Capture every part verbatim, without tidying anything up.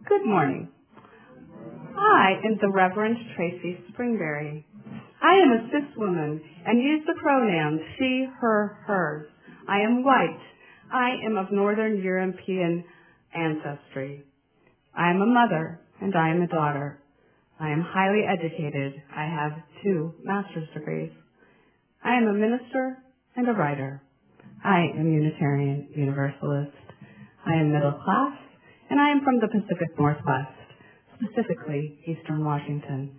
Good morning. I am the Reverend Tracy Springberry. I am a cis woman and use the pronouns she, her, hers. I am white. I am of Northern European ancestry. I am a mother and I am a daughter. I am highly educated. I have two master's degrees. I am a minister and a writer. I am Unitarian Universalist. I am middle class, and I am from the Pacific Northwest, specifically Eastern Washington.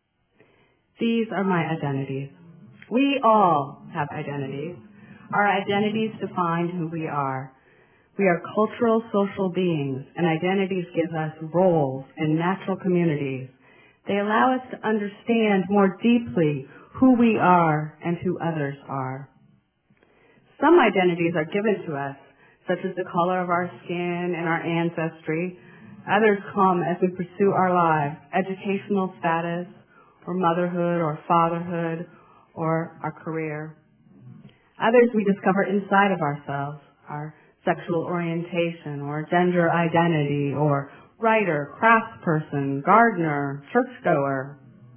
These are my identities. We all have identities. Our identities define who we are. We are cultural social beings, and identities give us roles in natural communities. They allow us to understand more deeply who we are and who others are. Some identities are given to us, such as the color of our skin and our ancestry. Others come as we pursue our lives, educational status, or motherhood, or fatherhood, or our career. Others we discover inside of ourselves, our sexual orientation, or gender identity, or writer, craftsperson, gardener, churchgoer.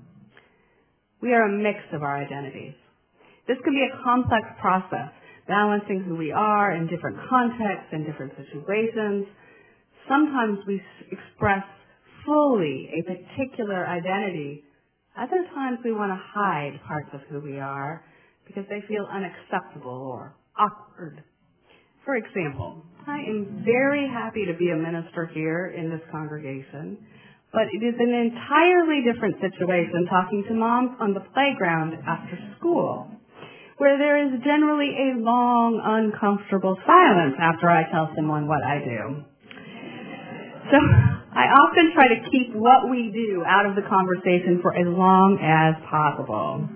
We are a mix of our identities. This can be a complex process, balancing who we are in different contexts and different situations. Sometimes we express fully a particular identity. Other times we want to hide parts of who we are because they feel unacceptable or awkward. For example, I am very happy to be a minister here in this congregation, but it is an entirely different situation talking to moms on the playground after school, where there is generally a long, uncomfortable silence after I tell someone what I do. So I often try to keep what we do out of the conversation for as long as possible.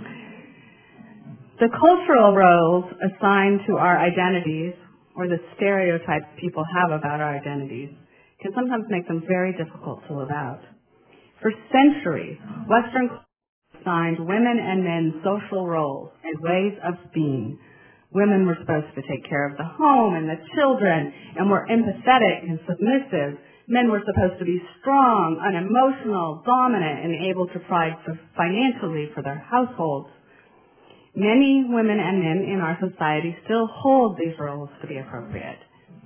The cultural roles assigned to our identities, or the stereotypes people have about our identities, can sometimes make them very difficult to live out. For centuries, Western assigned women and men social roles and ways of being. Women were supposed to take care of the home and the children and were empathetic and submissive. Men were supposed to be strong, unemotional, dominant, and able to provide financially for their households. Many women and men in our society still hold these roles to be appropriate.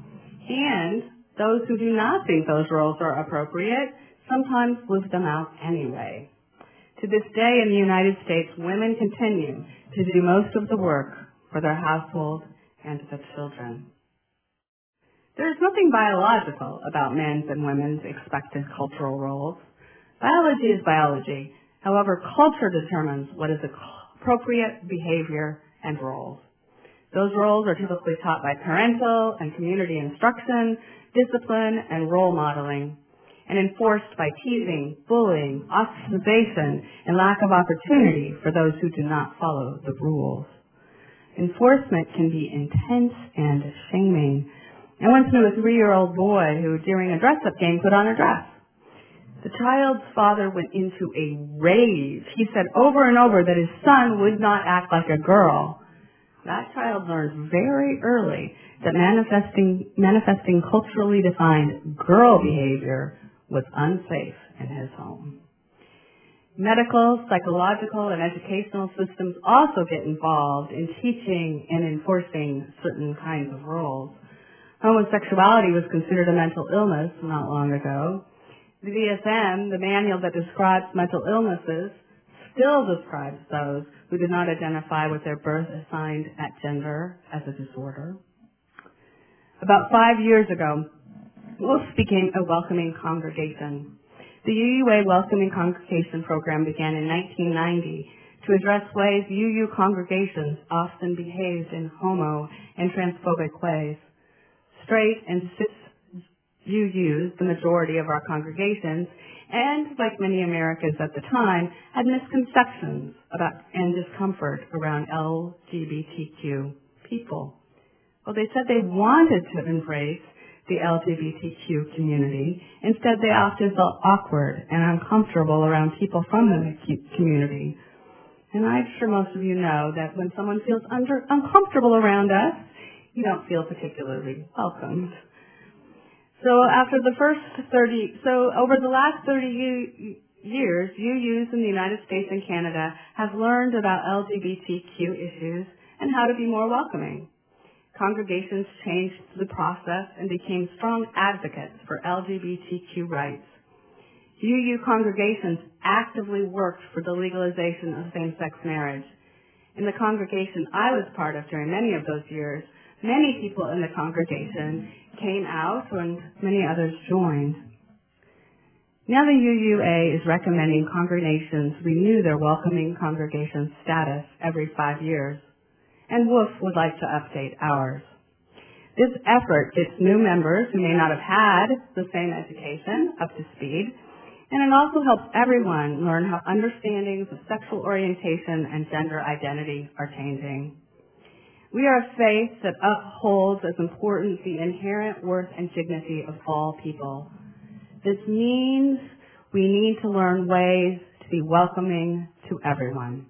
And those who do not think those roles are appropriate sometimes live them out anyway. To this day in the United States, women continue to do most of the work for their household and the children. There is nothing biological about men's and women's expected cultural roles. Biology is biology. However, culture determines what is appropriate behavior and roles. Those roles are typically taught by parental and community instruction, discipline, and role modeling, and enforced by teasing, bullying, ostracization, and lack of opportunity for those who do not follow the rules. Enforcement can be intense and shaming. I once knew a three-year-old boy who, during a dress-up game, put on a dress. The child's father went into a rage. He said over and over that his son would not act like a girl. That child learned very early that manifesting, manifesting culturally defined girl behavior was unsafe in his home. Medical, psychological, and educational systems also get involved in teaching and enforcing certain kinds of roles. Homosexuality was considered a mental illness not long ago. The D S M, the manual that describes mental illnesses, still describes those who do not identify with their birth assigned at gender as a disorder. About five years ago, Wolf became a welcoming congregation. The U U A Welcoming Congregation program began in nineteen ninety to address ways U U congregations often behaved in homo and transphobic ways. Straight and cis U Us, the majority of our congregations, and like many Americans at the time, had misconceptions about and discomfort around L G B T Q people. Well, they said they wanted to embrace the L G B T Q community. Instead, they often felt awkward and uncomfortable around people from the community. And I'm sure most of you know that when someone feels under, uncomfortable around us, you don't feel particularly welcomed. So after the first thirty, so over the last thirty years, U Us in the United States and Canada have learned about L G B T Q issues and how to be more welcoming. Congregations changed the process and became strong advocates for L G B T Q rights. U U congregations actively worked for the legalization of same-sex marriage. In the congregation I was part of during many of those years, many people in the congregation came out and many others joined. Now the U U A is recommending congregations renew their welcoming congregation status every five years, and W O F would like to update ours. This effort gets new members who may not have had the same education up to speed, and it also helps everyone learn how understandings of sexual orientation and gender identity are changing. We are a faith that upholds as important the inherent worth and dignity of all people. This means we need to learn ways to be welcoming to everyone.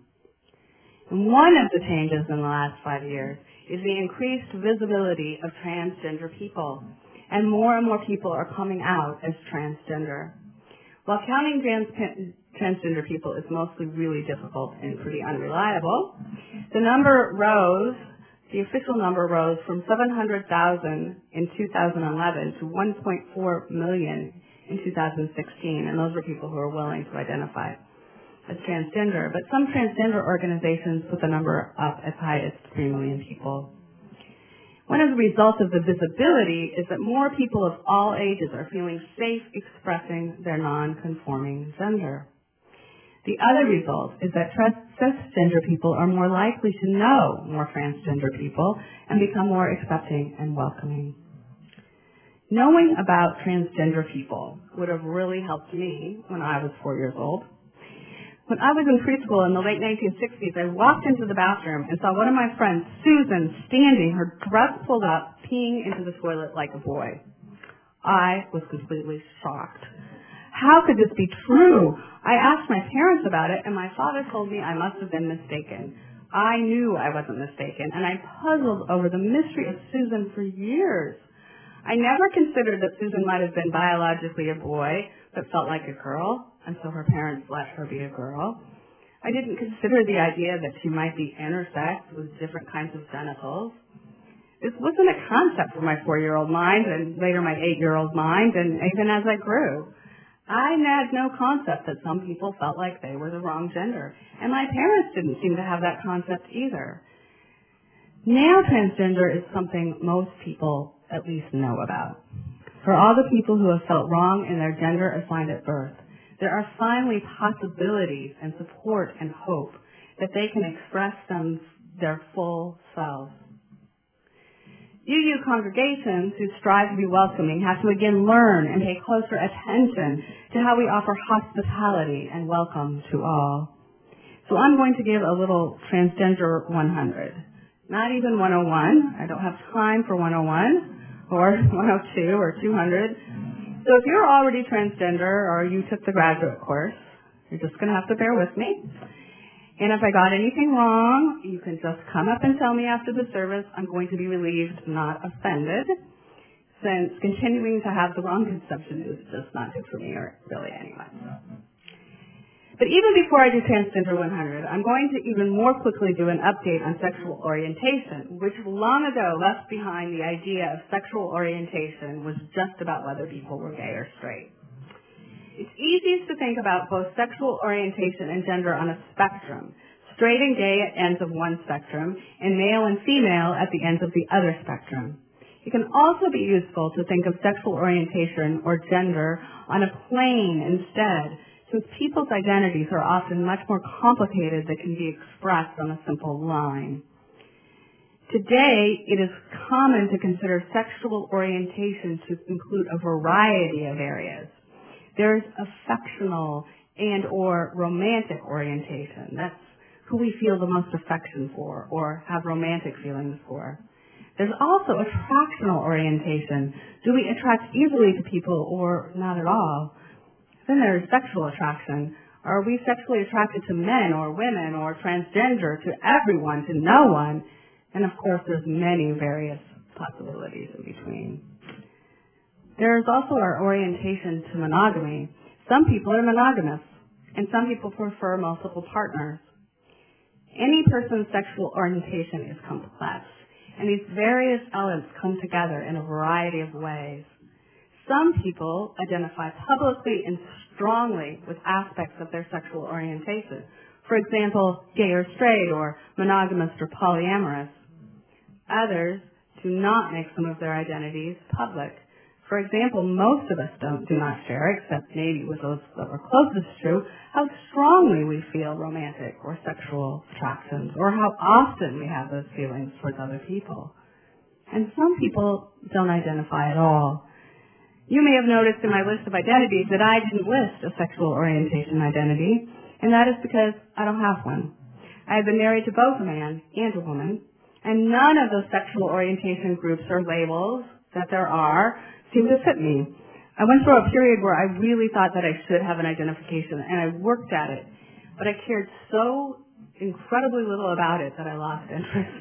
And one of the changes in the last five years is the increased visibility of transgender people, and more and more people are coming out as transgender. While counting trans- transgender people is mostly really difficult and pretty unreliable, the number rose, the official number rose from seven hundred thousand in two thousand eleven to one point four million in two thousand sixteen, and those were people who were willing to identify as transgender. But some transgender organizations put the number up as high as three million people. One of the results of the visibility is that more people of all ages are feeling safe expressing their non-conforming gender. The other result is that cisgender people are more likely to know more transgender people and become more accepting and welcoming. Knowing about transgender people would have really helped me when I was four years old. When I was in preschool in the late nineteen sixties, I walked into the bathroom and saw one of my friends, Susan, standing, her dress pulled up, peeing into the toilet like a boy. I was completely shocked. How could this be true? I asked my parents about it, and my father told me I must have been mistaken. I knew I wasn't mistaken, and I puzzled over the mystery of Susan for years. I never considered that Susan might have been biologically a boy, but felt like a girl, and so her parents let her be a girl. I didn't consider the idea that she might be intersex with different kinds of genitals. This wasn't a concept for my four-year-old mind, and later my eight-year-old mind, and even as I grew. I had no concept that some people felt like they were the wrong gender, and my parents didn't seem to have that concept either. Now transgender is something most people at least know about. For all the people who have felt wrong in their gender assigned at birth, there are finally possibilities and support and hope that they can express them, their full selves. U U congregations who strive to be welcoming have to again learn and pay closer attention to how we offer hospitality and welcome to all. So I'm going to give a little Transgender one hundred. Not even one oh one. I don't have time for one oh one or one oh two or two hundred. So if you're already transgender or you took the graduate course, you're just going to have to bear with me. And if I got anything wrong, you can just come up and tell me after the service. I'm going to be relieved, not offended, since continuing to have the wrong conception is just not good for me, or really anyone. But even before I do Transgender one hundred, I'm going to even more quickly do an update on sexual orientation, which long ago left behind the idea of sexual orientation was just about whether people were gay or straight. It's easiest to think about both sexual orientation and gender on a spectrum, straight and gay at ends of one spectrum, and male and female at the ends of the other spectrum. It can also be useful to think of sexual orientation or gender on a plane instead, since people's identities are often much more complicated than can be expressed on a simple line. Today, it is common to consider sexual orientation to include a variety of areas. There's affectional and or romantic orientation. That's who we feel the most affection for or have romantic feelings for. There's also attractional orientation. Do we attract easily to people or not at all? Then there's sexual attraction. Are we sexually attracted to men or women or transgender, to everyone, to no one? And of course, there's many various possibilities in between. There is also our orientation to monogamy. Some people are monogamous, and some people prefer multiple partners. Any person's sexual orientation is complex, and these various elements come together in a variety of ways. Some people identify publicly and strongly with aspects of their sexual orientation. For example, gay or straight, or monogamous or polyamorous. Others do not make some of their identities public. For example, most of us don't, do not share, except maybe with those that we're closest to, how strongly we feel romantic or sexual attractions, or how often we have those feelings towards other people. And some people don't identify at all. You may have noticed in my list of identities that I didn't list a sexual orientation identity, and that is because I don't have one. I have been married to both a man and a woman, and none of those sexual orientation groups or labels that there are seem to fit me. I went through a period where I really thought that I should have an identification, and I worked at it, but I cared so incredibly little about it that I lost interest.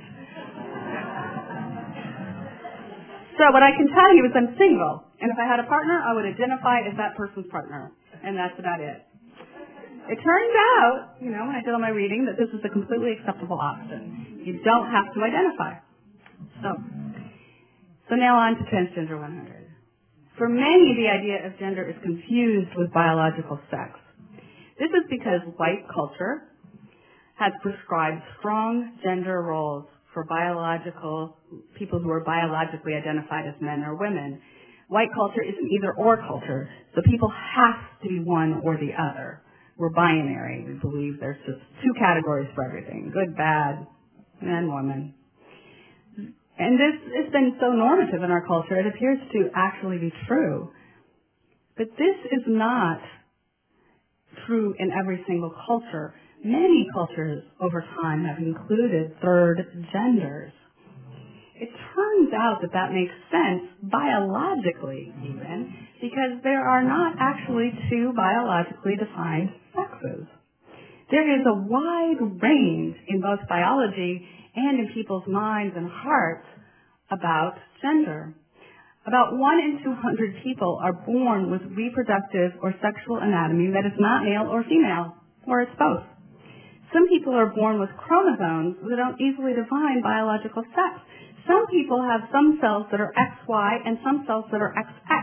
So what I can tell you is I'm single, and if I had a partner, I would identify as that person's partner, and that's about it. It turns out, you know, when I did all my reading, that this is a completely acceptable option. You don't have to identify. So, so now on to Transgender one hundred. For many, the idea of gender is confused with biological sex. This is because white culture has prescribed strong gender roles for biological people who are biologically identified as men or women. White culture is an either-or culture, so people have to be one or the other. We're binary. We believe there's just two categories for everything, good, bad, man, woman. And this has been so normative in our culture, it appears to actually be true. But this is not true in every single culture. Many cultures over time have included third genders. It turns out that that makes sense biologically even, because there are not actually two biologically defined sexes. There is a wide range in both biology and in people's minds and hearts about gender. About one in two hundred people are born with reproductive or sexual anatomy that is not male or female, or it's both. Some people are born with chromosomes that don't easily define biological sex. Some people have some cells that are X Y and some cells that are X X.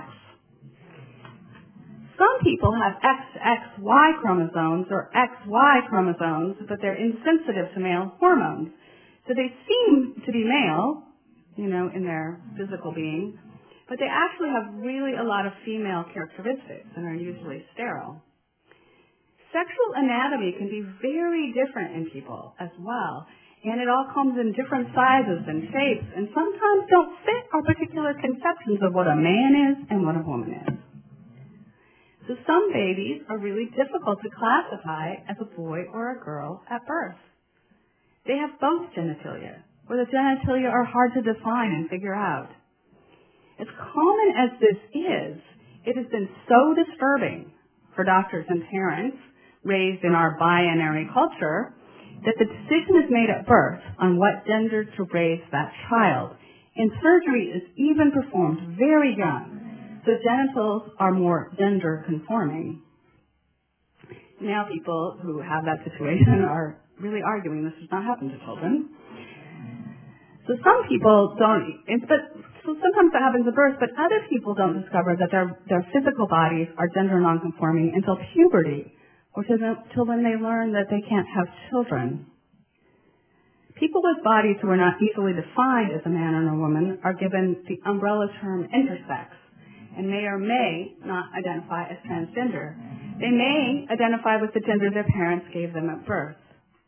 Some people have X X Y chromosomes or X Y chromosomes, but they're insensitive to male hormones. So they seem to be male, you know, in their physical being, but they actually have really a lot of female characteristics and are usually sterile. Sexual anatomy can be very different in people as well, and it all comes in different sizes and shapes, and sometimes don't fit our particular conceptions of what a man is and what a woman is. So some babies are really difficult to classify as a boy or a girl at birth. They have both genitalia, or the genitalia are hard to define and figure out. As common as this is, it has been so disturbing for doctors and parents raised in our binary culture that the decision is made at birth on what gender to raise that child. And surgery is even performed very young, so genitals are more gender conforming. Now people who have that situation are really arguing this does not happen to children. So some people don't, but so sometimes that happens at birth, but other people don't discover that their, their physical bodies are gender nonconforming until puberty, or until when they learn that they can't have children. People with bodies who are not easily defined as a man or a woman are given the umbrella term intersex, and may or may not identify as transgender. They may identify with the gender their parents gave them at birth.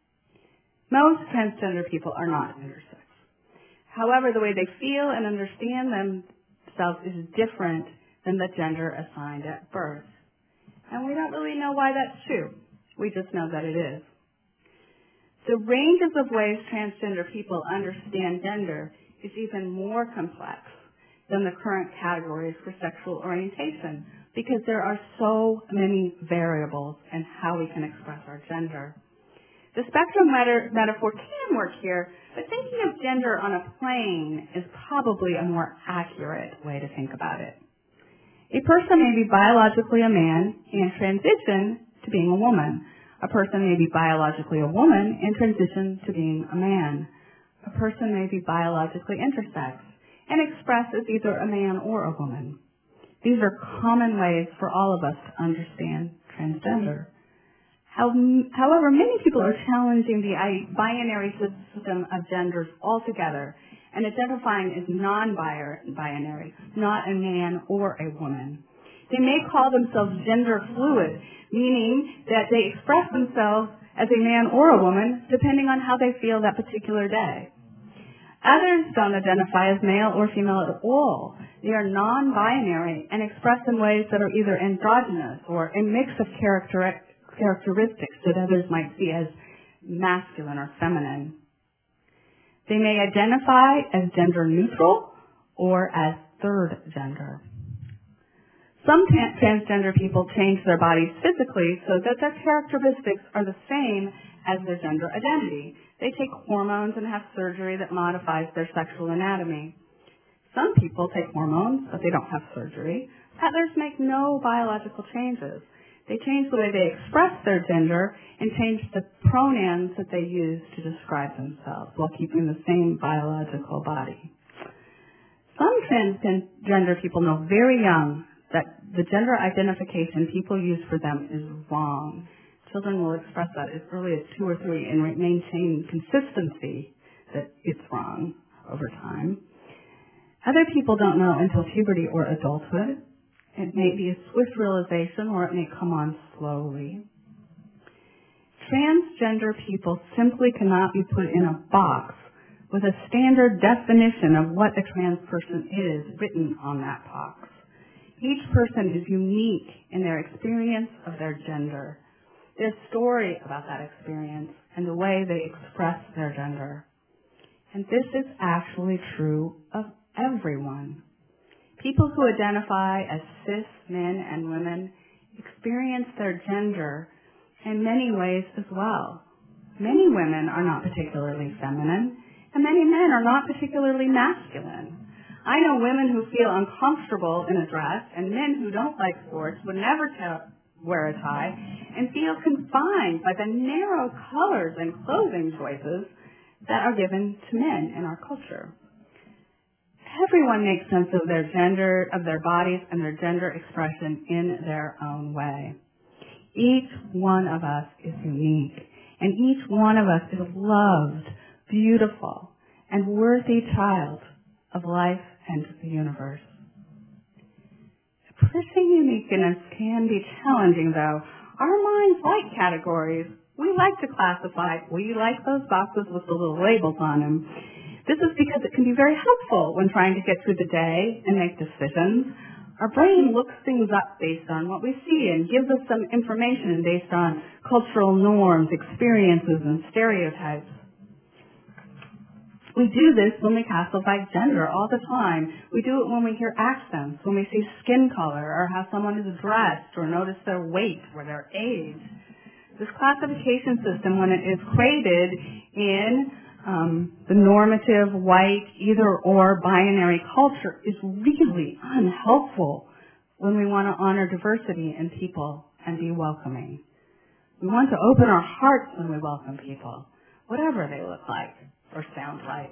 Most transgender people are not intersex. However, the way they feel and understand themselves is different than the gender assigned at birth. And we don't really know why that's true. We just know that it is. The ranges of ways transgender people understand gender is even more complex than the current categories for sexual orientation, because there are so many variables in how we can express our gender. The spectrum meta- metaphor can work here, but thinking of gender on a plane is probably a more accurate way to think about it. A person may be biologically a man and transition to being a woman. A person may be biologically a woman and transition to being a man. A person may be biologically intersex and express as either a man or a woman. These are common ways for all of us to understand transgender. How, however, many people are challenging the binary system of genders altogether and identifying as non-binary, not a man or a woman. They may call themselves gender fluid, meaning that they express themselves as a man or a woman depending on how they feel that particular day. Others don't identify as male or female at all. They are non-binary and express in ways that are either androgynous or a mix of character, characteristics that others might see as masculine or feminine. They may identify as gender neutral or as third gender. Some transgender people change their bodies physically so that their characteristics are the same as their gender identity. They take hormones and have surgery that modifies their sexual anatomy. Some people take hormones, but they don't have surgery. Others make no biological changes. They change the way they express their gender and change the pronouns that they use to describe themselves while keeping the same biological body. Some transgender people know very young that the gender identification people use for them is wrong. Children will express that as early as two or three and maintain consistency that it's wrong over time. Other people don't know until puberty or adulthood. It may be a swift realization or it may come on slowly. Transgender people simply cannot be put in a box with a standard definition of what a trans person is written on that box. Each person is unique in their experience of their gender, their story about that experience, and the way they express their gender. And this is actually true of everyone. People who identify as cis men and women experience their gender in many ways as well. Many women are not particularly feminine, and many men are not particularly masculine. I know women who feel uncomfortable in a dress, and men who don't like sports would never t- wear a tie, and feel confined by the narrow colors and clothing choices that are given to men in our culture. Everyone makes sense of their gender, of their bodies, and their gender expression in their own way. Each one of us is unique, and each one of us is loved, beautiful, and worthy child of life and the universe. Expressing uniqueness can be challenging, though. Our minds like categories. We like to classify. We like those boxes with the little labels on them. This is because it can be very helpful when trying to get through the day and make decisions. Our brain looks things up based on what we see and gives us some information based on cultural norms, experiences, and stereotypes. We do this when we classify gender all the time. We do it when we hear accents, when we see skin color, or how someone is dressed, or notice their weight or their age. This classification system, when it is created in um, the normative, white, either-or binary culture, is really unhelpful when we want to honor diversity in people and be welcoming. We want to open our hearts when we welcome people, whatever they look like or sound like.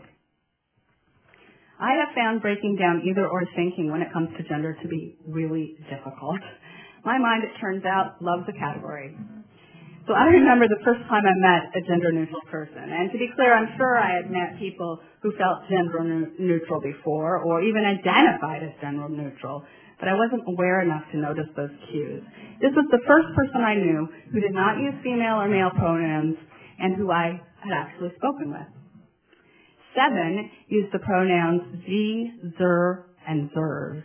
I have found breaking down either-or thinking when it comes to gender to be really difficult. My mind, it turns out, loves a category. So I remember the first time I met a gender-neutral person. And to be clear, I'm sure I had met people who felt gender-neutral before or even identified as gender-neutral, but I wasn't aware enough to notice those cues. This was the first person I knew who did not use female or male pronouns and who I had actually spoken with. Seven used the pronouns ze, zer, and zers.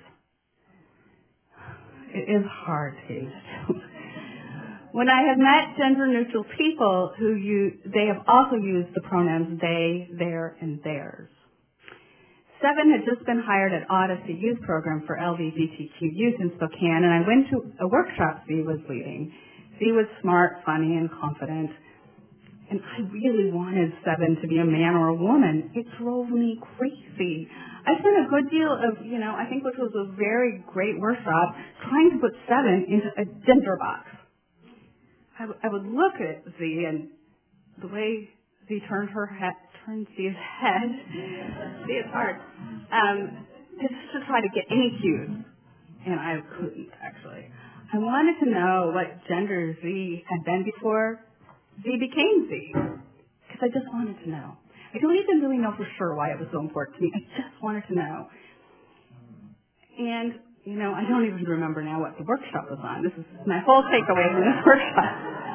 It is hard to use. When I have met gender-neutral people who use, they have also used the pronouns they, their, and theirs. Seven had just been hired at Odyssey Youth Program for L G B T Q youth in Spokane, and I went to a workshop Z was leading. Z was smart, funny, and confident. And I really wanted Seven to be a man or a woman. It drove me crazy. I spent a good deal of, you know, I think which was a very great workshop, trying to put Seven into a gender box. I, w- I would look at Z, and the way Z turned her head, turned Z's head, see, it's hard, um, just to try to get any cues. And I couldn't, actually. I wanted to know what gender Z had been before Z became Z, because I just wanted to know. I don't even really know for sure why it was so important to me. I just wanted to know. And, you know, I don't even remember now what the workshop was on. This is my whole takeaway from this workshop.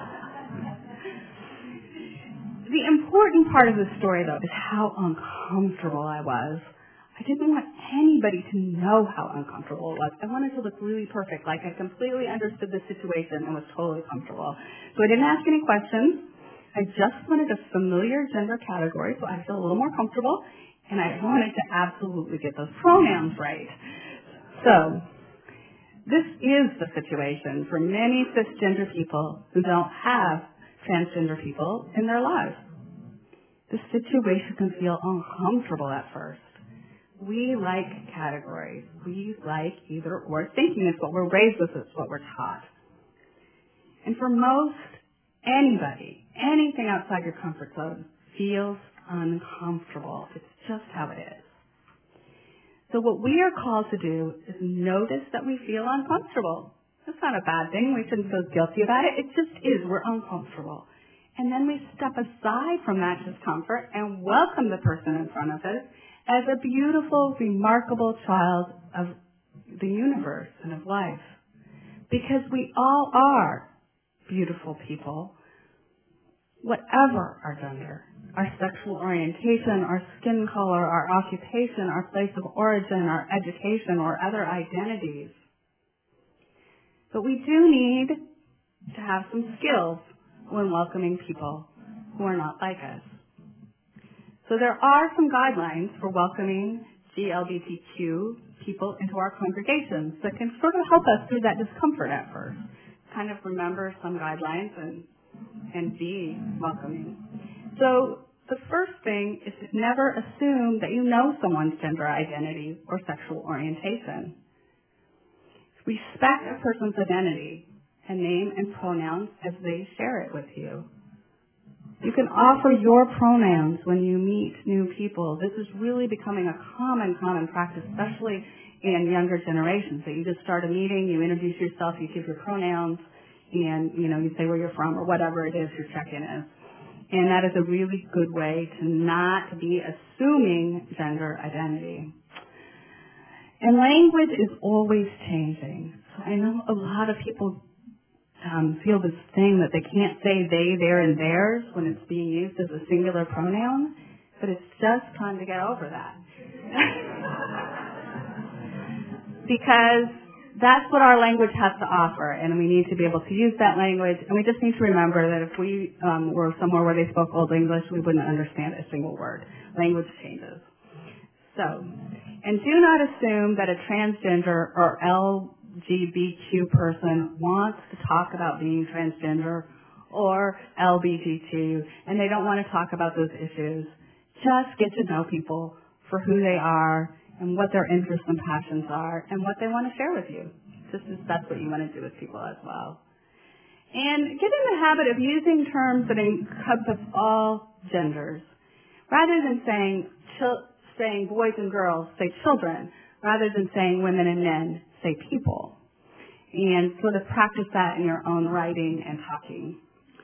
The important part of the story, though, is how uncomfortable I was. I didn't want anybody to know how uncomfortable it was. I wanted to look really perfect, like I completely understood the situation and was totally comfortable. So I didn't ask any questions. I just wanted a familiar gender category so I feel a little more comfortable, and I wanted to absolutely get those pronouns right. So this is the situation for many cisgender people who don't have transgender people in their lives. The situation can feel uncomfortable at first. We like categories. We like either or thinking. It's what we're raised with. It's what we're taught. And for most anybody, anything outside your comfort zone feels uncomfortable. It's just how it is. So what we are called to do is notice that we feel uncomfortable. That's not a bad thing. We shouldn't feel guilty about it. It just is. We're uncomfortable. And then we step aside from that discomfort and welcome the person in front of us as a beautiful, remarkable child of the universe and of life. Because we all are beautiful people, whatever our gender, our sexual orientation, our skin color, our occupation, our place of origin, our education, or other identities. But we do need to have some skills when welcoming people who are not like us. So there are some guidelines for welcoming G L B T Q people into our congregations that can sort of help us through that discomfort at first. Kind of remember some guidelines and, and be welcoming. So the first thing is to never assume that you know someone's gender identity or sexual orientation. Respect a person's identity and name and pronouns as they share it with you. You can offer your pronouns when you meet new people. This is really becoming a common, common practice, especially in younger generations, that you just start a meeting, you introduce yourself, you give your pronouns, and, you know, you say where you're from or whatever it is your check-in is. And that is a really good way to not be assuming gender identity. And language is always changing. So I know a lot of people Um, feel this thing that they can't say they, their, and theirs when it's being used as a singular pronoun, but it's just time to get over that. Because that's what our language has to offer, and we need to be able to use that language, and we just need to remember that if we um, were somewhere where they spoke Old English, we wouldn't understand a single word. Language changes. So, and do not assume that a transgender or L G B T Q person wants to talk about being transgender or L G B T, and they don't want to talk about those issues. Just get to know people for who they are and what their interests and passions are and what they want to share with you. Just as that's what you want to do with people as well. And get in the habit of using terms that encompass all genders. Rather than saying, ch- saying boys and girls, say children. Rather than saying women and men, say people. And sort of practice that in your own writing and talking.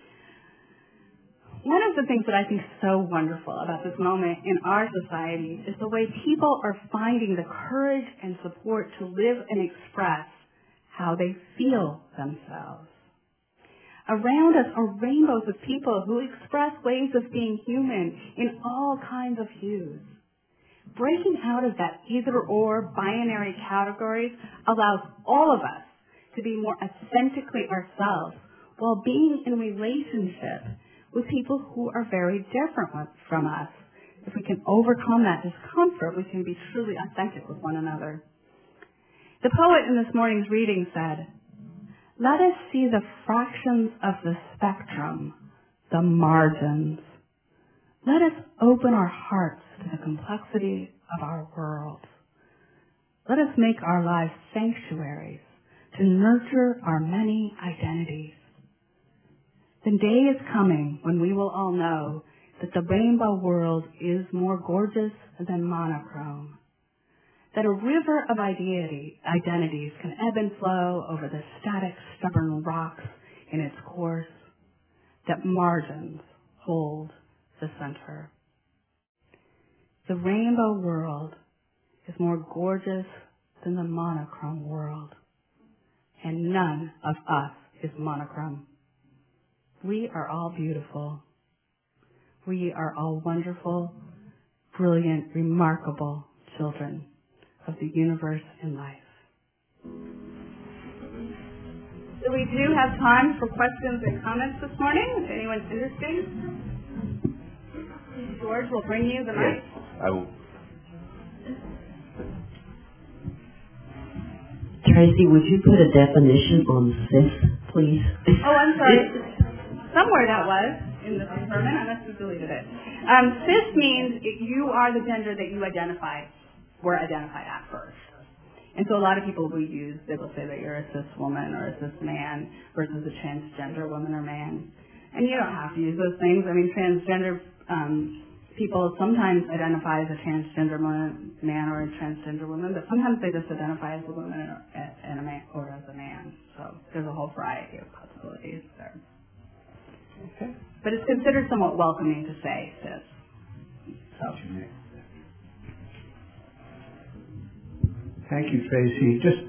One of the things that I think is so wonderful about this moment in our society is the way people are finding the courage and support to live and express how they feel themselves. Around us are rainbows of people who express ways of being human in all kinds of hues. Breaking out of that either-or binary categories allows all of us to be more authentically ourselves while being in relationship with people who are very different from us. If we can overcome that discomfort, we can be truly authentic with one another. The poet in this morning's reading said, "Let us see the fractions of the spectrum, the margins. Let us open our hearts to the complexity of our world. Let us make our lives sanctuaries to nurture our many identities. The day is coming when we will all know that the rainbow world is more gorgeous than monochrome, that a river of identity, identities can ebb and flow over the static, stubborn rocks in its course, that margins hold the center. The rainbow world is more gorgeous than the monochrome world, and none of us is monochrome. We are all beautiful. We are all wonderful, brilliant, remarkable children of the universe and life. So we do have time for questions and comments this morning. If anyone's interested, George will bring you the mic. Yes, I will. Tracy, would you put a definition on cis, please? Oh, I'm sorry. Somewhere that was in the sermon. I must have deleted it. Um, cis means you are the gender that you identify, were identified at first. And so a lot of people will use, they will say that you're a cis woman or a cis man versus a transgender woman or man. And you don't have to use those things. I mean, transgender um, people sometimes identify as a transgender man or a transgender woman, but sometimes they just identify as a woman and a man or as a man. So there's a whole variety of possibilities there. Okay. But it's considered somewhat welcoming to say cis. So. Thank you, Tracy. Just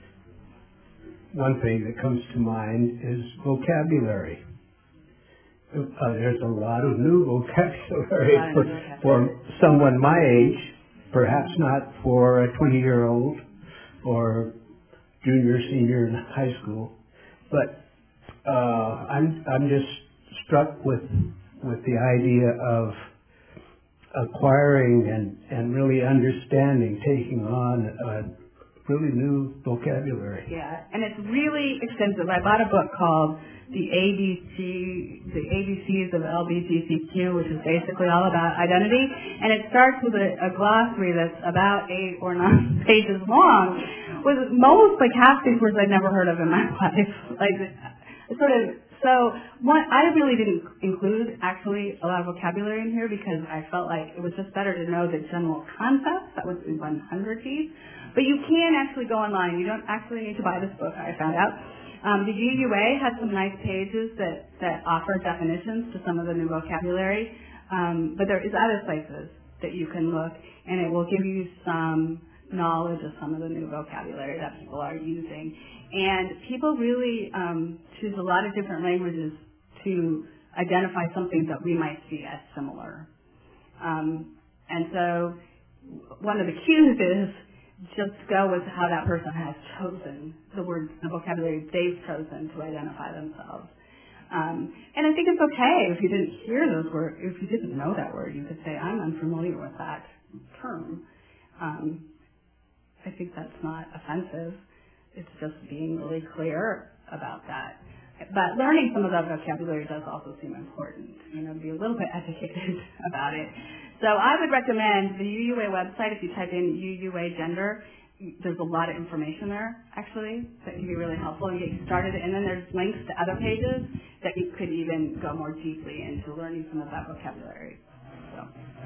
one thing that comes to mind is vocabulary. Uh, there's a lot of new vocabulary of for, vocabulary. for someone my age, perhaps not for a twenty-year-old or junior, senior in high school. But uh, I'm I'm just struck with with the idea of acquiring and, and really understanding, taking on a really new vocabulary. Yeah, and it's really extensive. I bought a book called The A B C, The A B Cs of L G B T Q, which is basically all about identity, and it starts with a, a glossary that's about eight or nine pages long, with most, like half these words I'd never heard of in my life. Like, sort of. So one, I really didn't include actually a lot of vocabulary in here because I felt like it was just better to know the general concepts. That was in one hundred piece. But you can actually go online. You don't actually need to buy this book, I found out. Um, the U U A has some nice pages that, that offer definitions to some of the new vocabulary. Um, but there is other places that you can look, and it will give you some knowledge of some of the new vocabulary that people are using. And people really um, choose a lot of different languages to identify something that we might see as similar. Um, and so one of the cues is just go with how that person has chosen the words, the vocabulary they've chosen to identify themselves. Um, and I think it's okay if you didn't hear those words, if you didn't know that word, you could say, I'm unfamiliar with that term. Um, I think that's not offensive. It's just being really clear about that. But learning some of that vocabulary does also seem important, you know, to be a little bit educated about it. So I would recommend the U U A website. If you type in U U A gender, there's a lot of information there, actually, that can be really helpful and get you started. And then there's links to other pages that you could even go more deeply into learning some of that vocabulary. So.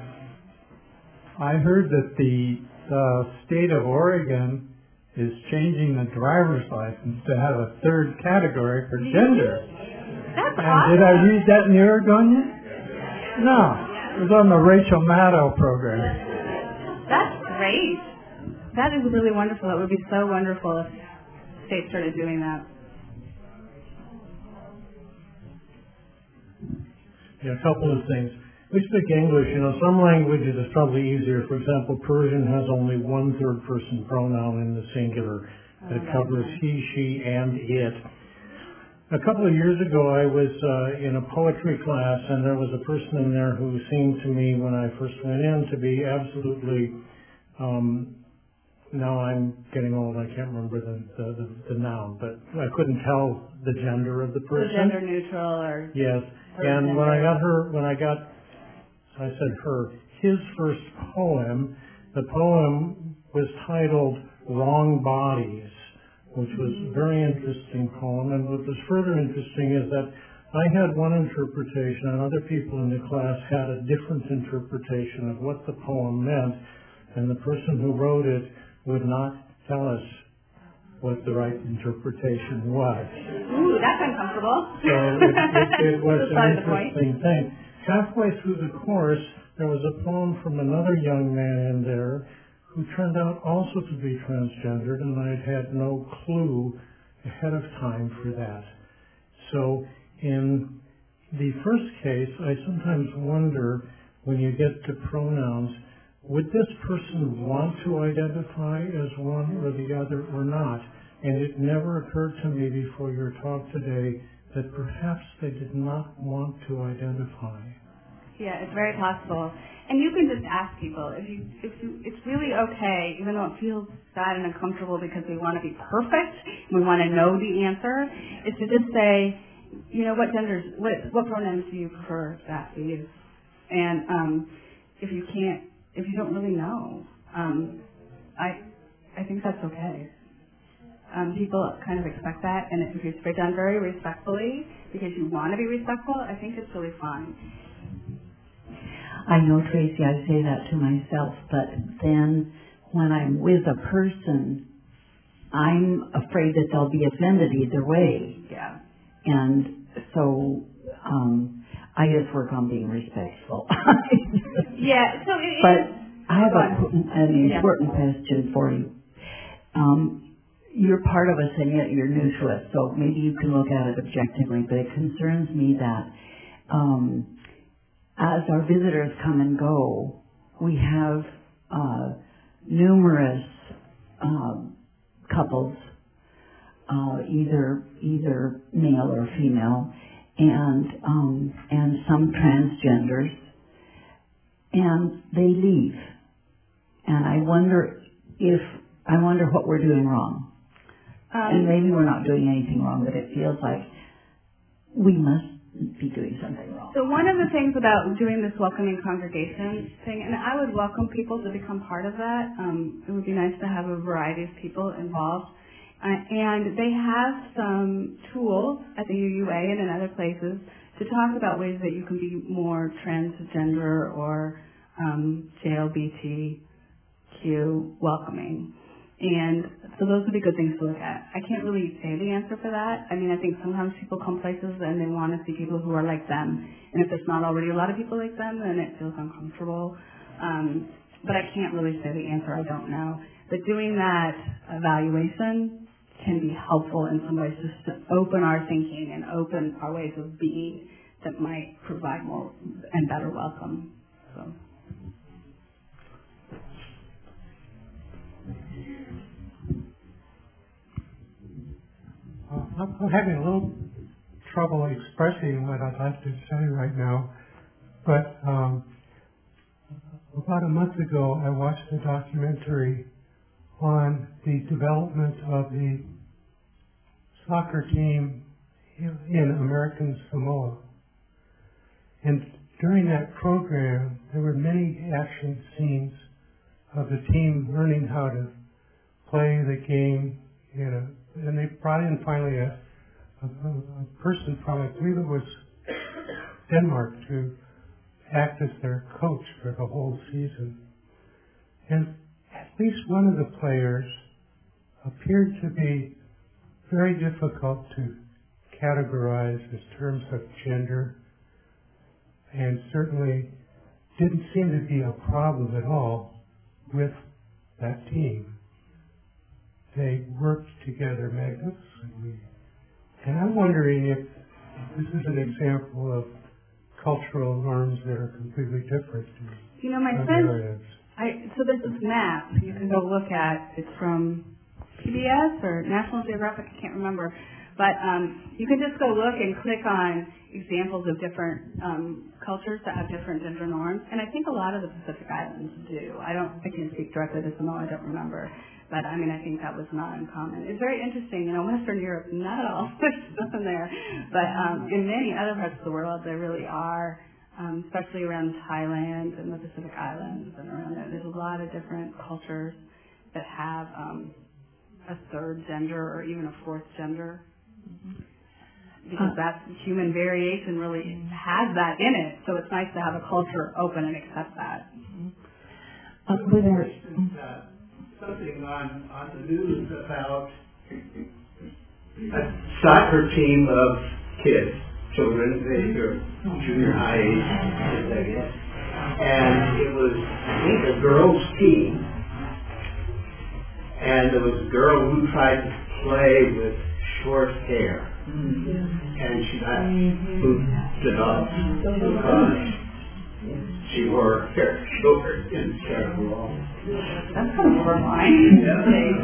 I heard that the uh, state of Oregon is changing the driver's license to have a third category for gender. That's and awesome. Did I read that in the Oregonian? No. It was on the Rachel Maddow program. That's great. That is really wonderful. It would be so wonderful if states started doing that. Yeah, a couple of things. We speak English, you know, some languages it's probably easier. For example, Persian has only one third person pronoun in the singular that Oh, covers nice. he, she, and it. A couple of years ago, I was uh, in a poetry class, and there was a person in there who seemed to me, when I first went in, to be absolutely um, now I'm getting old, I can't remember the, the, the, the noun, but I couldn't tell the gender of the person. So gender neutral or... Yes, and when I got her, when I got, I said her, his first poem, the poem was titled Wrong Bodies, which was a very interesting poem, and what was further interesting is that I had one interpretation and other people in the class had a different interpretation of what the poem meant, and the person who wrote it would not tell us what the right interpretation was. Ooh, that's uncomfortable. So it, it, it was an interesting point. thing. Halfway through the course, there was a poem from another young man in there who turned out also to be transgendered, and I had no clue ahead of time for that. So in the first case, I sometimes wonder, when you get to pronouns, would this person want to identify as one or the other or not? And it never occurred to me before your talk today that perhaps they did not want to identify. Yeah, it's very possible. And you can just ask people. If you, if you, it's really okay, even though it feels bad and uncomfortable because we want to be perfect, we want to know the answer, is to just say, you know, what genders, what, what pronouns do you prefer that to use? And um, if you can't, if you don't really know, um, I, I think that's okay. Um, people kind of expect that, and if it's done very respectfully because you want to be respectful, I think it's really fine. I know, Tracy, I say that to myself, but then when I'm with a person, I'm afraid that they'll be offended either way. Yeah. And so um, I just work on being respectful. Yeah, so it, but it, I have a, an important yeah. question for you. Um, you're part of us and yet you're new to us, so maybe you can look at it objectively, but it concerns me that um, as our visitors come and go, we have uh, numerous um, couples, uh, either either male or female, and um, and some transgenders, and they leave. And I wonder if I wonder what we're doing wrong, um, and maybe we're not doing anything wrong, but it feels like we must be doing something wrong. So one of the things about doing this welcoming congregation thing, and I would welcome people to become part of that. Um, it would be nice to have a variety of people involved. Uh, and they have some tools at the U U A and in other places to talk about ways that you can be more transgender or um, J L B T Q welcoming. And so those would be good things to look at. I can't really say the answer for that. I mean, I think sometimes people come places and they want to see people who are like them. And if there's not already a lot of people like them, then it feels uncomfortable. Um, but I can't really say the answer. I don't know. But doing that evaluation can be helpful in some ways just to open our thinking and open our ways of being that might provide more and better welcome. So. I'm having a little trouble expressing what I'd like to say right now, but um, about a month ago I watched a documentary on the development of the soccer team in American Samoa. And during that program there were many action scenes of the team learning how to play the game in a and they brought in finally a, a, a person from, I believe it was Denmark, to act as their coach for the whole season. And at least one of the players appeared to be very difficult to categorize in terms of gender, and certainly didn't seem to be a problem at all with that team. They worked together magnificently. And I'm wondering if this is an example of cultural norms that are completely different. You know, my friend, I, so there's this map you can go look at. It's from P B S or National Geographic, I can't remember. But um, you can just go look and click on examples of different um, cultures that have different gender norms, and I think a lot of the Pacific Islands do. I don't, I can't speak directly to Samoa, I don't remember, but I mean, I think that was not uncommon. It's very interesting, you know, Western Europe, not at all, there's nothing there, but um, in many other parts of the world, there really are, um, especially around Thailand and the Pacific Islands and around there. There's a lot of different cultures that have um, a third gender or even a fourth gender. Mm-hmm. Because that's human variation really has that in it, so it's nice to have a culture open and accept that. Uh, with our, uh, something on, on the news about a soccer team of kids, children, they are junior high age, I guess, and it was, I think, a girls' team, and there was a girl who tried to play with short hair. And she got boosted up because she wore her hair short instead of long. That's kind of horrifying. Yeah.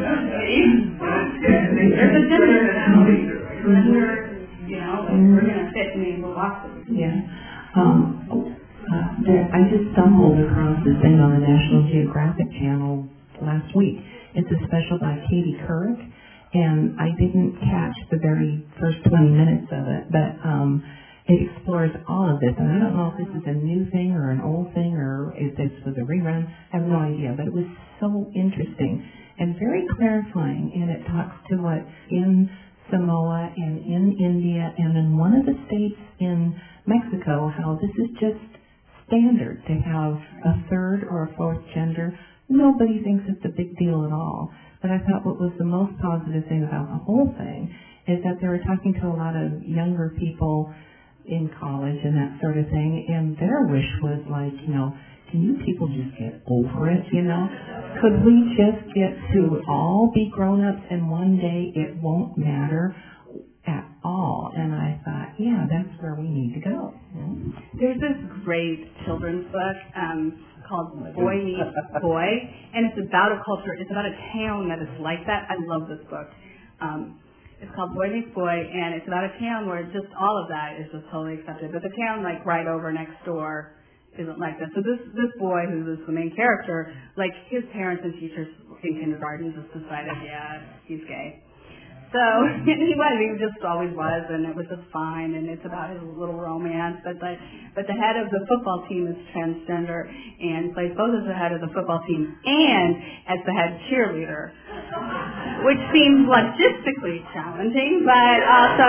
There's a gender now. Gender, you know, we're going to fit in the boxes. Yeah. Um, uh, there, I just stumbled across this thing on the National Geographic Channel last week. It's a special by Katie Couric. And I didn't catch the very first twenty minutes of it, but um, it explores all of this. And I don't know if this is a new thing or an old thing or if this was a rerun. I have no idea, but it was so interesting and very clarifying. And it talks to what in Samoa and in India and in one of the states in Mexico, how this is just standard to have a third or a fourth gender. Nobody thinks it's a big deal at all. But I thought what was the most positive thing about the whole thing is that they were talking to a lot of younger people in college and that sort of thing, and their wish was like, you know, can you people just get over it, you know? Could we just get to all be grown-ups and one day it won't matter at all? And I thought, yeah, that's where we need to go. There's this great children's book um, called Boy Meets Boy, and it's about a culture, it's about a town that is like that. I love this book. Um, it's called Boy Meets Boy, and it's about a town where just all of that is just totally accepted. But the town, like, right over next door isn't like that. So this, this boy, who is the main character, like, his parents and teachers in kindergarten just decided, yeah, he's gay. So he was, he just always was, and it was just fine, and it's about his little romance. But the, but the head of the football team is transgender and plays both as the head of the football team and as the head cheerleader, which seems logistically challenging, but also,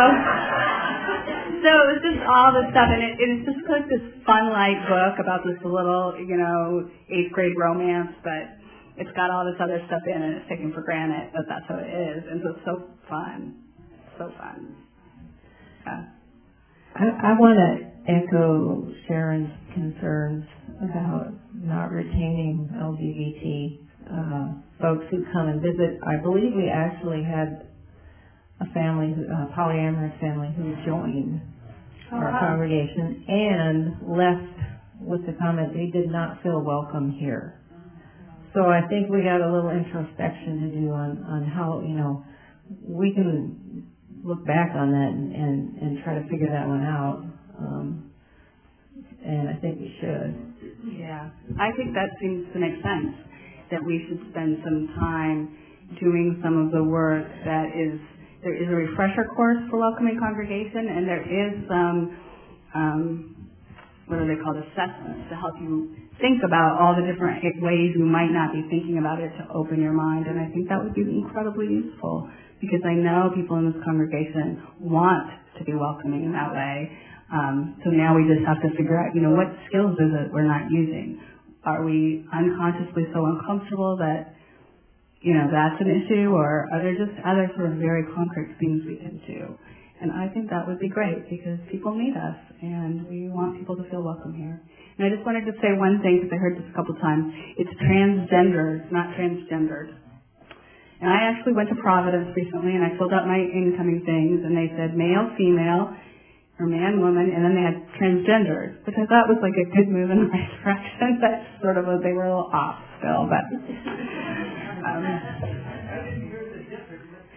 so it's just all this stuff, and it, it's just like this fun, light book about this little, you know, eighth grade romance, but it's got all this other stuff in it. It's taken for granted that that's how it is. And so it's so fun. So fun. Yeah. I, I want to echo Sharon's concerns about not retaining L G B T uh, folks who come and visit. I believe we actually had a family, a polyamorous family, who joined oh, our wow. congregation and left with the comment they did not feel welcome here. So I think we got a little introspection to do on, on how, you know, we can look back on that and, and, and try to figure that one out. Um, and I think we should. Yeah. I think that seems to make sense, that we should spend some time doing some of the work that is, there is a refresher course for welcoming congregation, and there is some, um, what are they called, assessments to help you think about all the different ways you might not be thinking about it to open your mind. And I think that would be incredibly useful, because I know people in this congregation want to be welcoming in that way. Um, so now we just have to figure out, you know, what skills is it we're not using? Are we unconsciously so uncomfortable that, you know, that's an issue, or are there just other sort of very concrete things we can do? And I think that would be great, because people need us, and we want people to feel welcome here. And I just wanted to say one thing, because I heard this a couple times. It's transgender, not transgendered. And I actually went to Providence recently, and I filled out my incoming things, and they said male, female, or man, woman, and then they had transgendered, which I thought was like a good move in the right direction. That's sort of what they were a little off still, but... Um,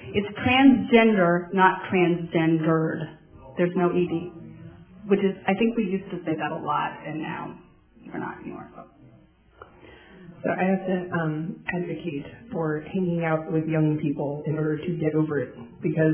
It's transgender, not transgendered. There's no E D, which is, I think we used to say that a lot, and now we're not anymore. So I have to um, advocate for hanging out with young people in order to get over it, because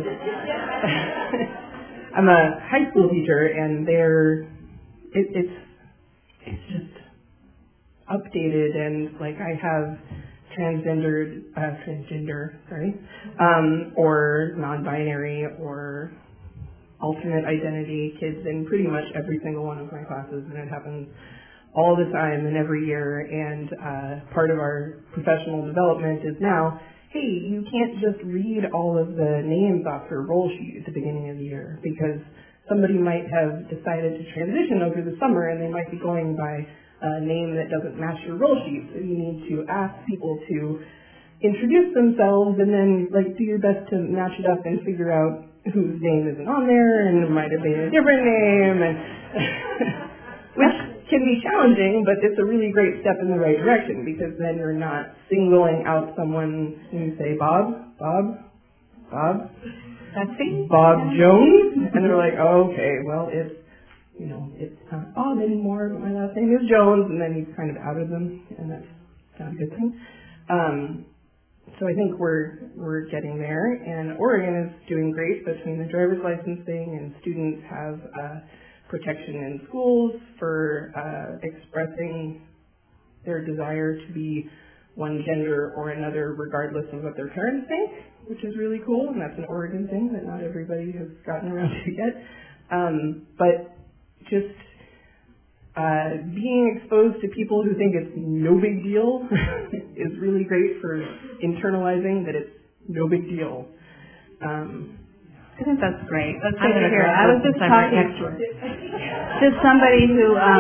I'm a high school teacher, and they're it, it's it's just updated, and like I have transgendered uh, transgender sorry um, or non-binary or alternate identity kids in pretty much every single one of my classes, and it happens all the time and every year. And uh, part of our professional development is now, hey, you can't just read all of the names off your roll sheet at the beginning of the year, because somebody might have decided to transition over the summer and they might be going by a name that doesn't match your roll sheet. So you need to ask people to introduce themselves and then like do your best to match it up and figure out whose name isn't on there and it might have been a different name, and which can be challenging, but it's a really great step in the right direction, because then you're not singling out someone and you say, Bob, Bob, Bob, That's it? Bob Jones, and they're like, oh, okay, well, it's, you know, it's not Bob anymore, but my last name is Jones, and then you kind of outed them, and that's not a good thing. Um, so I think we're we're getting there, and Oregon is doing great between the driver's licensing, and students have uh, protection in schools for uh, expressing their desire to be one gender or another regardless of what their parents think, which is really cool, and that's an Oregon thing that not everybody has gotten around to yet. Um, but just uh, being exposed to people who think it's no big deal is really great for internalizing that it's no big deal. Um, I think that's great. That's I'm good to gonna hear. grab I was this just and talking next one. to somebody who, um,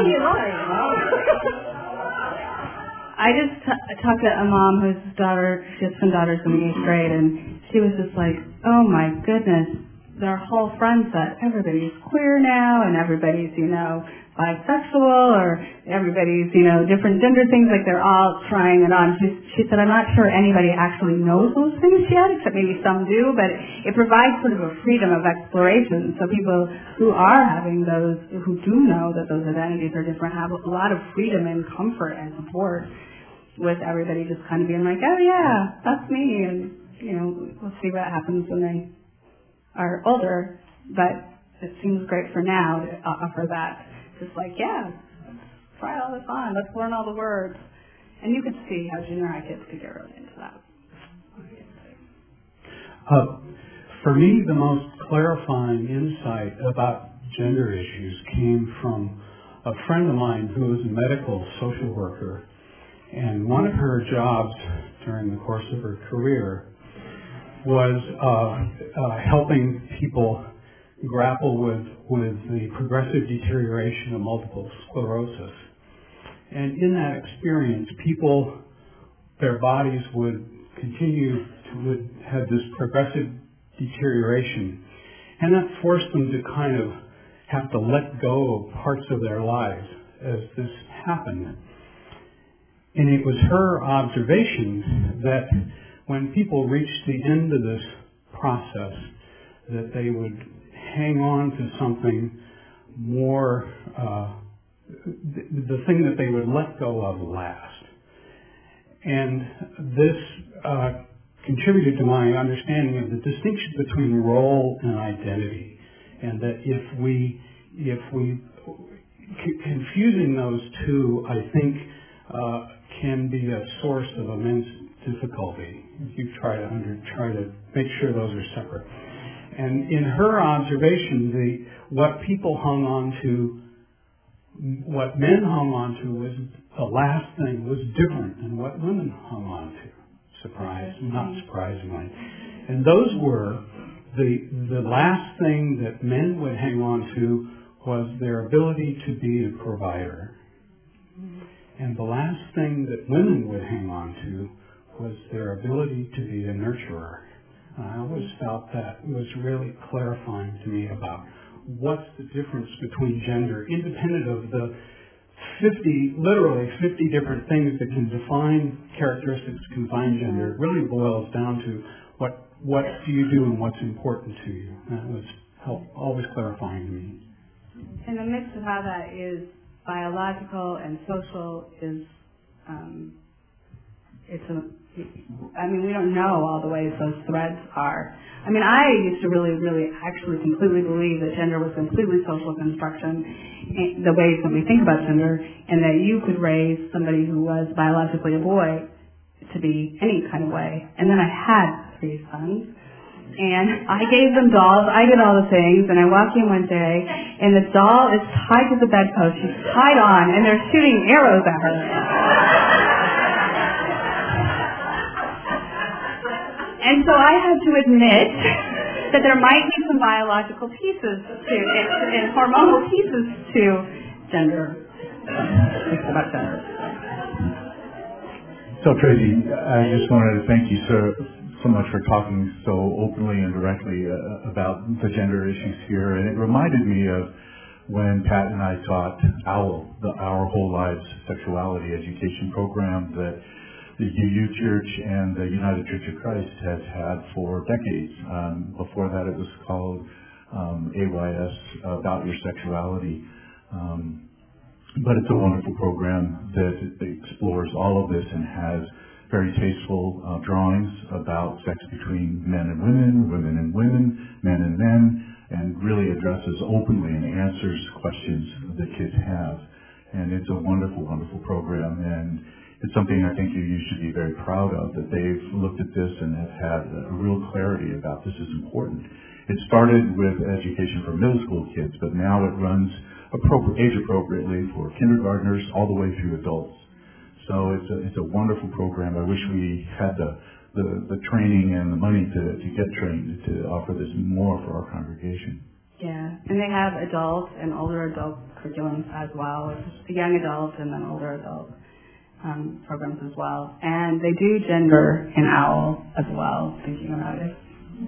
I just t- talked to a mom whose daughter, she has some daughters in the eighth grade, and she was just like, oh my goodness, their whole friend set, everybody's queer now, and everybody's, you know, bisexual, or everybody's, you know, different gender things, like they're all trying it on. She, she said, I'm not sure anybody actually knows those things yet, except maybe some do, but it provides sort of a freedom of exploration. So people who are having those, who do know that those identities are different, have a lot of freedom and comfort and support with everybody just kind of being like, oh yeah, that's me, and, you know, we'll see what happens when they are older. But it seems great for now to offer that. Just like, yeah, let's try all this on. Let's learn all the words. And you could see how junior high kids could get really into that. Uh, for me, the most clarifying insight about gender issues came from a friend of mine who was a medical social worker. And one of her jobs during the course of her career was uh, uh, helping people grapple with, with the progressive deterioration of multiple sclerosis. And in that experience, people, their bodies would continue to would have this progressive deterioration. And that forced them to kind of have to let go of parts of their lives as this happened. And it was her observation that when people reached the end of this process, that they would hang on to something more, uh, the, the thing that they would let go of last. And this uh, contributed to my understanding of the distinction between role and identity, and that if we, if we, c- confusing those two, I think, uh, can be a source of immense difficulty if you try to under, try to make sure those are separate. And in her observation, the what people hung on to, what men hung on to was the last thing was different than what women hung on to. Surprise, not surprisingly. And those were the the last thing that men would hang on to was their ability to be a provider. And the last thing that women would hang on to was their ability to be a nurturer. And I always felt that was really clarifying to me about what's the difference between gender, independent of the fifty, literally fifty different things that can define characteristics, can define gender. It really boils down to what what do you do and what's important to you. That was help, always clarifying to me. And the mix of how that is biological and social is, um, it's a, I mean, we don't know all the ways those threads are. I mean, I used to really, really actually completely believe that gender was completely social construction, the ways that we think about gender, and that you could raise somebody who was biologically a boy to be any kind of way. And then I had three sons, and I gave them dolls, I did all the things, and I walked in one day, and the doll is tied to the bedpost, she's tied on, and they're shooting arrows at her. And so I had to admit that there might be some biological pieces to it, and hormonal pieces to gender. It's about gender. So Tracy, I just wanted to thank you so, so much for talking so openly and directly uh, about the gender issues here. And it reminded me of when Pat and I taught OWL, the Our Whole Lives Sexuality Education Program that the U U Church and the United Church of Christ has had for decades. Um, before that, it was called um, A Y S, About Your Sexuality. Um, but it's a wonderful program that explores all of this and has very tasteful uh, drawings about sex between men and women, women and women, men and men, and really addresses openly and answers questions that kids have. And it's a wonderful, wonderful program. And it's something I think you, you should be very proud of, that they've looked at this and have had a real clarity about this is important. It started with education for middle school kids, but now it runs appropri- age appropriately for kindergartners all the way through adults. So it's a, it's a wonderful program. I wish we had the, the, the training and the money to, to get trained to offer this more for our congregation. Yeah, and they have adult and older adult curriculums as well, the young adult and then older adult. Um, programs as well, and they do gender in OWL as well, thinking about it.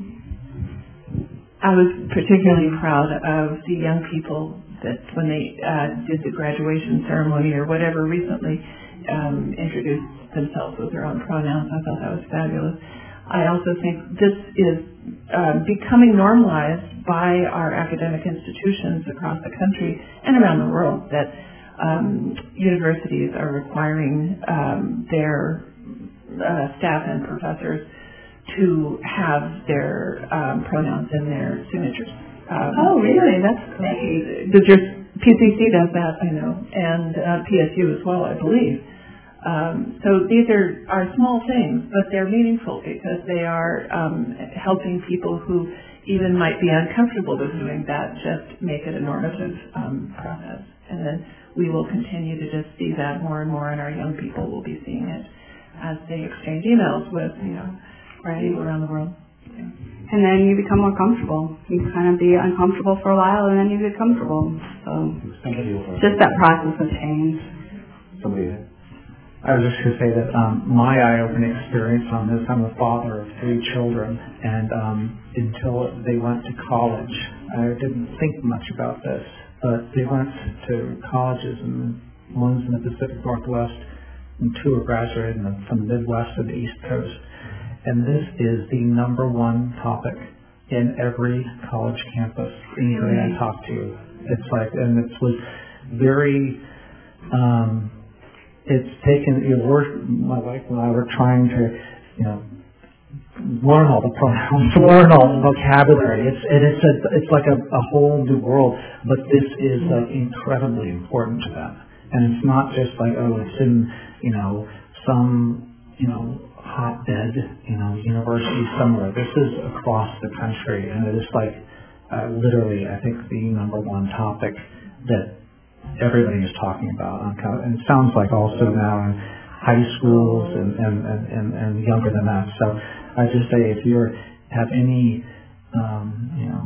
I was particularly proud of the young people that when they uh, did the graduation ceremony or whatever recently um, introduced themselves with their own pronouns. I thought that was fabulous. I also think this is uh, becoming normalized by our academic institutions across the country and around the world, that Um, universities are requiring um, their uh, staff and professors to have their um, pronouns in their signatures. Um, oh, really? That's great. Does your P C C does that, I know, and uh, P S U as well, I believe. Um, so these are, are small things, but they're meaningful because they are um, helping people who even might be uncomfortable with doing that, just make it a normative um, process. And then we will continue to just see that more and more, and our young people will be seeing it as they exchange emails with, you know, right, people around the world. Yeah. And then you become more comfortable. You kind of be uncomfortable for a while, and then you get comfortable. So just that process of change. Somebody, I was just going to say that um, my eye-opening experience on this, I'm a father of three children, and um, until they went to college, I didn't think much about this. But they went to colleges, and one's in the Pacific Northwest, and two are graduated from the Midwest and the East Coast. And this is the number one topic in every college campus, anybody I talk to. It's like, and it was very, um, it's taken, you know, we're, my wife and I were trying to, you know, learn all the pronouns, learn all the vocabulary. It's and it's a, it's like a, a whole new world. But this is like incredibly important to them, and it's not just like, oh, it's in, you know, some, you know, hotbed, you know, university somewhere. This is across the country, and it is like uh, literally, I think, the number one topic that everybody is talking about. And it sounds like also now in high schools and and, and, and, and younger than that. So I just say, if you have any, um, you know,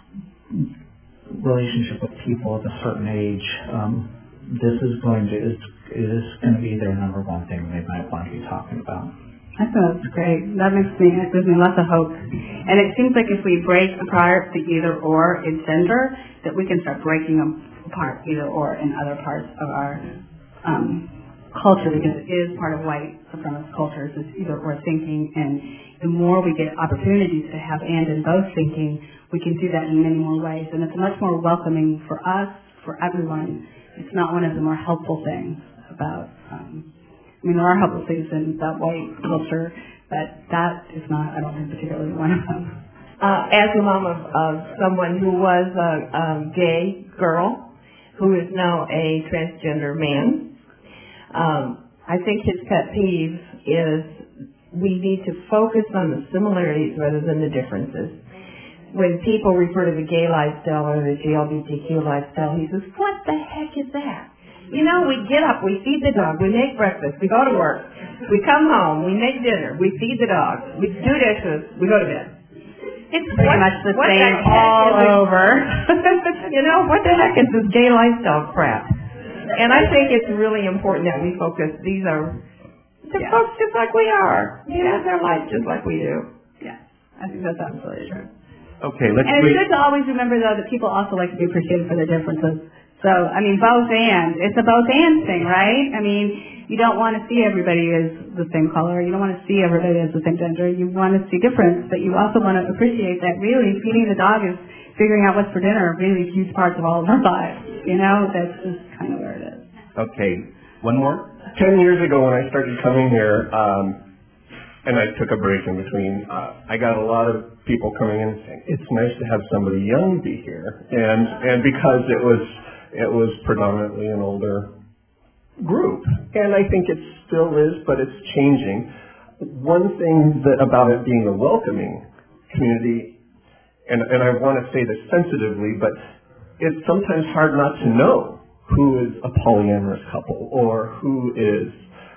relationship with people of a certain age, um, this is going to is is going to be their number one thing they might want to be talking about. I thought that's great. That makes me it gives me lots of hope. And it seems like if we break apart the either or in gender, that we can start breaking them apart either or in other parts of our um, culture, because it is part of white supremacist cultures, is either or thinking, and the more we get opportunities to have and and both thinking, we can do that in many more ways. And it's much more welcoming for us, for everyone. It's not one of the more helpful things about, um, I mean, there are helpful things in that white culture, but that is not, I don't think, particularly one of them. Uh, as a mom of, of someone who was a, a gay girl, who is now a transgender man, um, I think his pet peeve is we need to focus on the similarities rather than the differences. When people refer to the gay lifestyle or the G L B T Q lifestyle, he says, what the heck is that? You know, we get up, we feed the dog, we make breakfast, we go to work, we come home, we make dinner, we feed the dog, we do dishes, we go to bed. It's pretty what, much the what same the all over. You know, what the heck is this gay lifestyle crap? And I think it's really important that we focus. These are the yeah. folks just like we are. They live their life just like we do. Yeah, I think that's absolutely true. Okay, let's. And it's wait. good to always remember, though, that people also like to be appreciated for their differences. So, I mean, both and. It's a both and thing, right? I mean, you don't want to see everybody as the same color. You don't want to see everybody as the same gender. You want to see difference, but you also want to appreciate that really feeding the dog is figuring out what's for dinner are really huge parts of all of our lives. You know, that's just kind of where it is. Okay, one more? Ten years ago when I started coming here, um, and I took a break in between, uh, I got a lot of people coming in and saying, it's nice to have somebody young be here. And, and because it was, it was predominantly an older group. And I think it still is, but it's changing. One thing that about it being a welcoming community, and, and I want to say this sensitively, but it's sometimes hard not to know who is a polyamorous couple or who is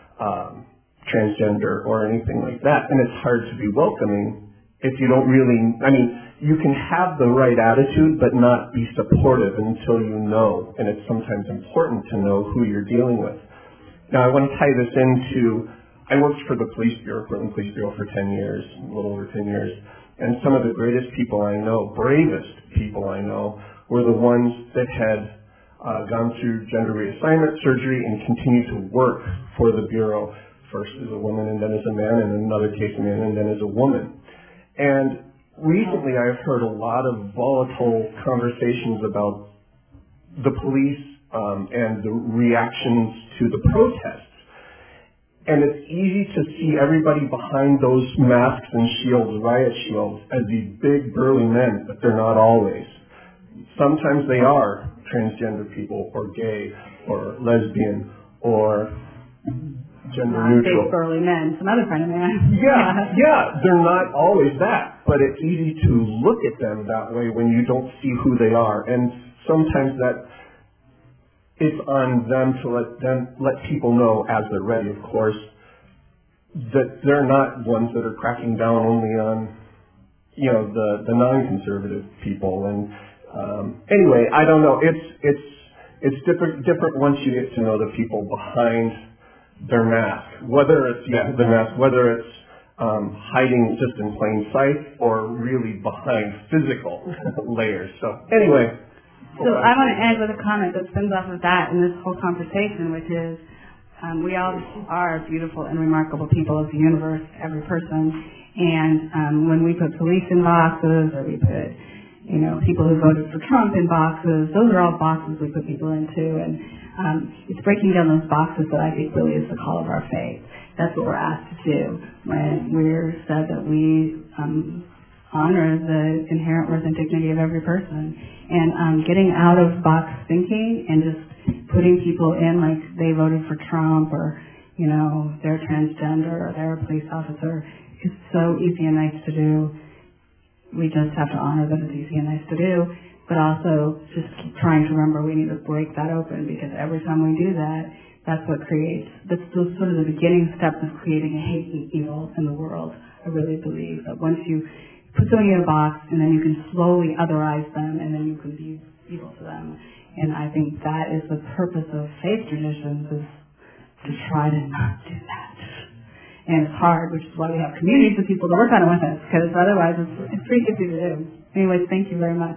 um, transgender or anything like that. And it's hard to be welcoming if you don't really, I mean, you can have the right attitude but not be supportive until you know. And it's sometimes important to know who you're dealing with. Now I want to tie this into, I worked for the police bureau, Portland Police Bureau for ten years, a little over ten years. And some of the greatest people I know, bravest people I know, were the ones that had Uh, gone through gender reassignment surgery and continue to work for the Bureau, first as a woman and then as a man, and in another case a man and then as a woman. And recently I've heard a lot of volatile conversations about the police um, and the reactions to the protests. And it's easy to see everybody behind those masks and shields, riot shields, as these big burly men, but they're not always. Sometimes they are transgender people, or gay, or lesbian, or gender not neutral. Big burly men, some other kind of man. Yeah, yeah, they're not always that, but it's easy to look at them that way when you don't see who they are, and sometimes that it's on them to let them let people know as they're ready, of course, that they're not ones that are cracking down only on, you know, the the non-conservative people. And Um, anyway, I don't know. It's it's it's different different once you get to know the people behind their mask. Whether it's yeah, the mask, whether it's um, hiding just in plain sight or really behind physical layers. So anyway. So I want to end with a comment that spins off of that in this whole conversation, which is um, we all are beautiful and remarkable people of the universe, every person. And um, when we put police in boxes, or we put you know, people who voted for Trump in boxes. Those are all boxes we put people into, and um, it's breaking down those boxes that I think really is the call of our faith. That's what we're asked to do when we're said that we um, honor the inherent worth and dignity of every person. And um, getting out of box thinking and just putting people in like they voted for Trump, or, you know, they're transgender, or they're a police officer, is so easy and nice to do. We just have to honor that it's easy and nice to do, but also just keep trying to remember we need to break that open, because every time we do that, that's what creates, that's the, sort of the beginning steps of creating a hate and evil in the world. I really believe that once you put somebody in a box, and then you can slowly otherize them, and then you can be evil to them. And I think that is the purpose of faith traditions, is to try to not do that. And it's hard, which is why we have communities of people to work on it with us, because otherwise it's, it's pretty easy to do. Anyways, thank you very much.